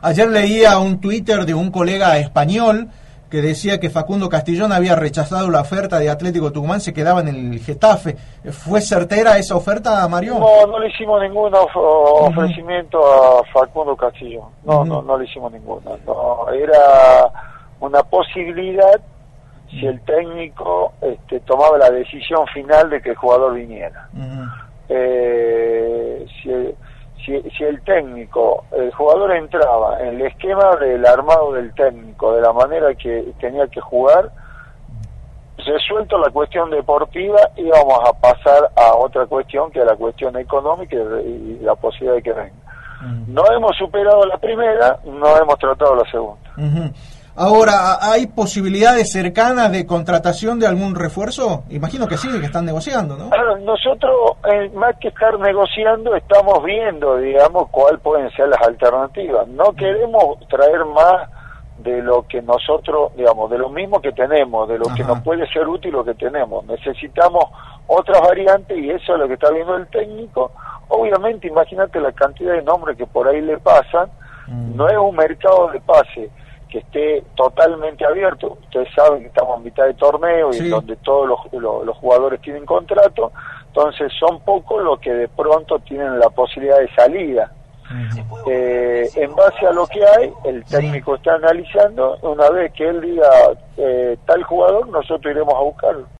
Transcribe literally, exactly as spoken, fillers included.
Ayer leía un Twitter de un colega español que decía que Facundo Castellón había rechazado la oferta de Atlético Tucumán, se quedaba en el Getafe. ¿Fue certera esa oferta, Mario? No, no le hicimos ningún of ofrecimiento uh-huh. a Facundo Castellón. No, uh-huh. no, no le hicimos ninguna. No, era una posibilidad si el técnico este, tomaba la decisión final de que el jugador viniera. Uh-huh. eh, si, si, si el técnico, el jugador entraba en el esquema del armado del técnico, de la manera que tenía que jugar, resuelto la cuestión deportiva, íbamos a pasar a otra cuestión, que es la cuestión económica y la posibilidad de que venga. Uh-huh. No hemos superado la primera, no hemos tratado la segunda. Uh-huh. Ahora, ¿hay posibilidades cercanas de contratación de algún refuerzo? Imagino que sí, que están negociando, ¿no? Claro, nosotros, eh, más que estar negociando, estamos viendo, digamos, cuáles pueden ser las alternativas. No queremos traer más de lo que nosotros, digamos, de lo mismo que tenemos, de lo Ajá. que nos puede ser útil lo que tenemos. Necesitamos otras variantes y eso es lo que está viendo el técnico. Obviamente, imagínate la cantidad de nombres que por ahí le pasan. Mm. No es un mercado de pase que esté totalmente abierto. Ustedes saben que estamos en mitad de torneo y sí. donde todos los, los, los jugadores tienen contrato, entonces son pocos los que de pronto tienen la posibilidad de salida. Uh-huh. eh, en base a lo que hay, el técnico sí. está analizando. Una vez que él diga eh, tal jugador, nosotros iremos a buscarlo.